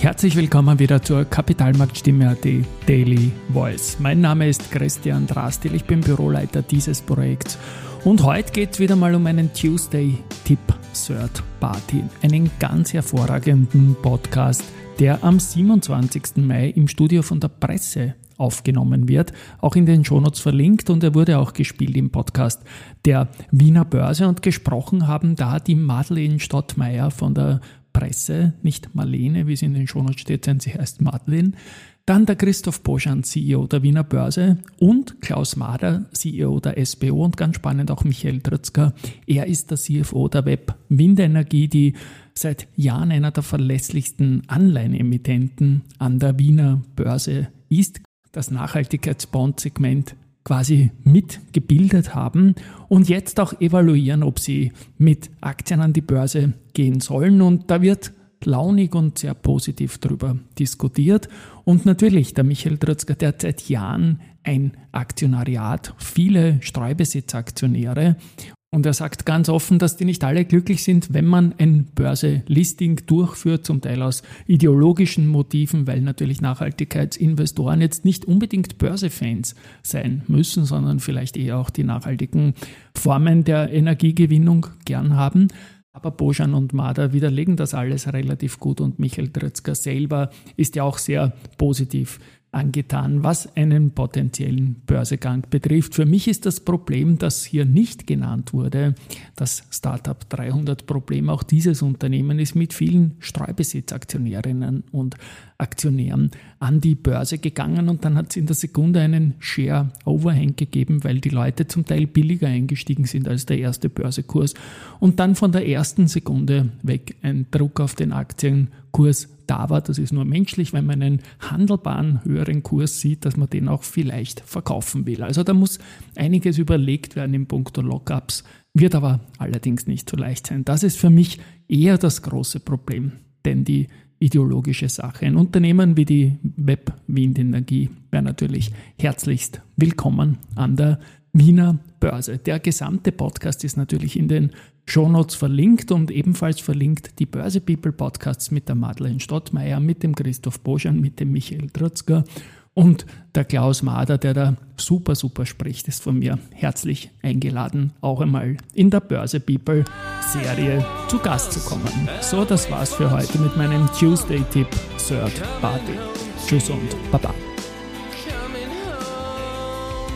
Herzlich willkommen wieder zur Kapitalmarktstimme.at Daily Voice. Mein Name ist Christian Drastil, ich bin Büroleiter dieses Projekts und heute geht es wieder mal um einen Tuesday-Tipp Third Party, einen ganz hervorragenden Podcast, der am 27. Mai im Studio von der Presse aufgenommen wird, auch in den Shownotes verlinkt, und er wurde auch gespielt im Podcast der Wiener Börse, und gesprochen haben da die Madeleine Stottmeyer von der Presse, nicht Marlene, wie es in den Shownotes steht, sondern sie heißt Madeleine. Dann der Christoph Boschan, CEO der Wiener Börse, und Klaus Mader, CEO der SBO, und ganz spannend auch Michael Trötzger. Er ist der CFO der Web Windenergie, die seit Jahren einer der verlässlichsten Anleihenemittenten an der Wiener Börse ist, das Nachhaltigkeitsbond-Segment quasi mitgebildet haben und jetzt auch evaluieren, ob sie mit Aktien an die Börse gehen sollen. Und da wird launig und sehr positiv darüber diskutiert. Und natürlich der Michael Trötzger, der hat seit Jahren ein Aktionariat, viele Streubesitzaktionäre. Und er sagt ganz offen, dass die nicht alle glücklich sind, wenn man ein Börse-Listing durchführt, zum Teil aus ideologischen Motiven, weil natürlich Nachhaltigkeitsinvestoren jetzt nicht unbedingt Börsefans sein müssen, sondern vielleicht eher auch die nachhaltigen Formen der Energiegewinnung gern haben. Aber Boschan und Mader widerlegen das alles relativ gut, und Michael Trötzger selber ist ja auch sehr positiv angetan, was einen potenziellen Börsegang betrifft. Für mich ist das Problem, das hier nicht genannt wurde, das Startup 300-Problem. Auch dieses Unternehmen ist mit vielen Streubesitzaktionärinnen und Aktionären an die Börse gegangen, und dann hat es in der Sekunde einen Share-Overhang gegeben, weil die Leute zum Teil billiger eingestiegen sind als der erste Börsekurs, und dann von der ersten Sekunde weg ein Druck auf den Aktienkurs da war. Das ist nur menschlich, wenn man einen handelbaren höheren Kurs sieht, dass man den auch vielleicht verkaufen will. Also da muss einiges überlegt werden in puncto Lockups, wird aber allerdings nicht so leicht sein. Das ist für mich eher das große Problem, denn die ideologische Sache. Ein Unternehmen wie die Web Windenergie wäre natürlich herzlichst willkommen an der Wiener Börse. Der gesamte Podcast ist natürlich in den Shownotes verlinkt, und ebenfalls verlinkt die Börse People Podcasts mit der Madeleine Stottmeyer, mit dem Christoph Boschan, mit dem Michael Trötzger und der Klaus Mader, der da super spricht, ist von mir herzlich eingeladen, auch einmal in der Börse People Serie zu Gast zu kommen. So, das war's für heute mit meinem Tuesday-Tipp Third Party. Tschüss und Baba.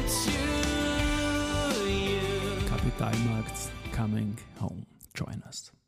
Capital Markets coming home. Join us.